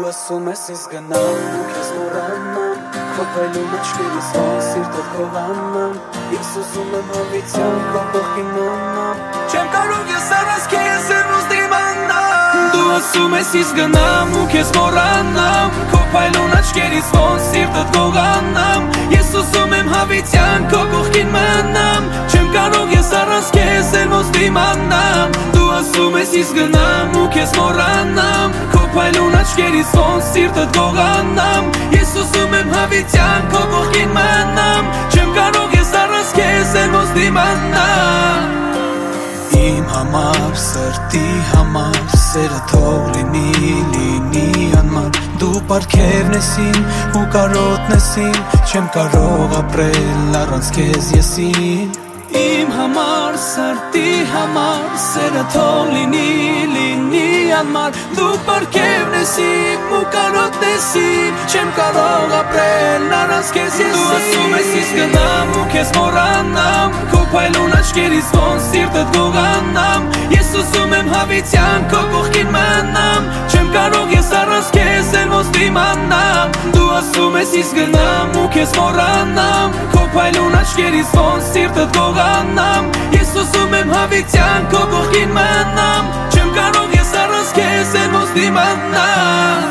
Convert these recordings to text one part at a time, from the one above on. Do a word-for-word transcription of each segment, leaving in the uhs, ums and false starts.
ասում ես ես գնամ ու քեզ մոռանամ, քո փայլուն աչքերից ո՞ր սիրտդ գողանամ, ես ուզում եմ հավիտյան քո կողքին մնամ, չեմ կարող ես առանց քեզ ելնուս դիմանամ։ Դու ասում ես ես գնամ ու քեզ մոռանամ, քո փայլուն աչքերից ո՞ր սիրտդ գողանամ, ես ուզում եմ հավիտյան քո կողքին մնամ, չեմ կարող ես առանց քեզ ելնուս դիմանամ։ Դու ասում ես ես գնամ ու քեզ մոռանամ, քո փայլուն աչքերից ո՞ր սիրտդ գողանամ, ես ուզում եմ հավիտյան քո կողքին մնամ, չեմ կարող ես առանց քեզ ելնուս դիմանամ։ Իմ համար, սրտի համար, սերը թող լինի, լինի անմար, դու պարգևն ես իմ ու կարոտն ես իմ, չեմ կարող ապրել առանց քեզ եսին։ Իմ համար, սրտի համար, սերը թող լինի, լինի անմար, դու պարգևն ես իմ ու կարոտն ես իմ, չեմ կարող ապրել առանց քեզ եսին։ Դու ասում ես ես գնամ ու քեզ մոռանամ, քո փայլուն աչքերից ո՞ր սիրտդ գողանամ, ես ուզում եմ հավիտյան քո կողքին մնամ, չեմ կարող ես առանց քեզ ելնուս դիմանամ։ Դու ասում ես ես գնամ ու քեզ մոռանամ, քո փայլուն աչքերից ո՞ր սիրտդ գողանամ, ես ուզում եմ հավիտյան քո կողքին մնամ, չեմ կարող ես առանց քեզ ելնուս դիմանամ։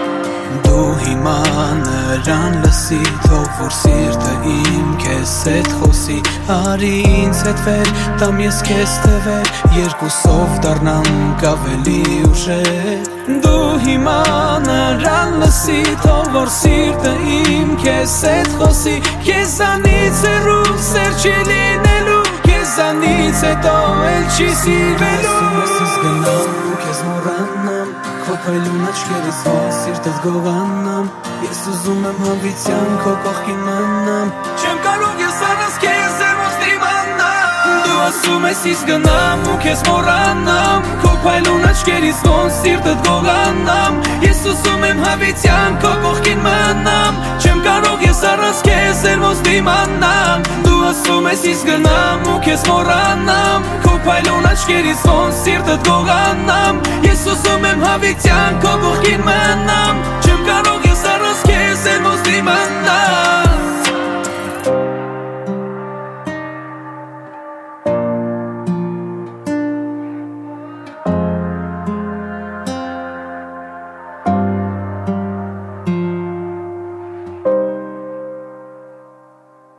Դու հիմա նրան լսի, թող որ սիրտը իմ քեզ հետ խոսի, արի ինձ հետ վեր, տամ ես քեզ թևեր, երկուսով դառնանք ավելի ուժեղ։ Դու հիմա նրան լսի, թող որ սիրտը իմ քեզ հետ խոսի, քեզանից հեռու սեր չի լինելու, քեզանից հետո էլ չի սիրվելու։ Ես գնամ ու քեզ մոռանամ, քո փայլուն աչքերից ո՞ր սիրտդ գողանամ, ես ուզում եմ հավիտյան քո կողքին մնամ, չեմ կարող ես առանց քեզ ելնուս դիմանամ։ Դու ասում ես ես գնամ ու քեզ մոռանամ, քո փայլուն աչքերից ո՞ր սիրտդ գողանամ, ես ուզում եմ հավիտյան քո կողքին մնամ, չեմ կարող ես առանց քեզ ելնուս դիմանամ։ Դու ասում ես ես գնամ ու քեզ մոռանամ, քո փայլուն աչքերից ո՞ր սիրտդ գողանամ, ես ուզում եմ հավիտյան քո կողքին մնամ, չեմ կարող ես առանց քեզ ելնուս դիմանամ։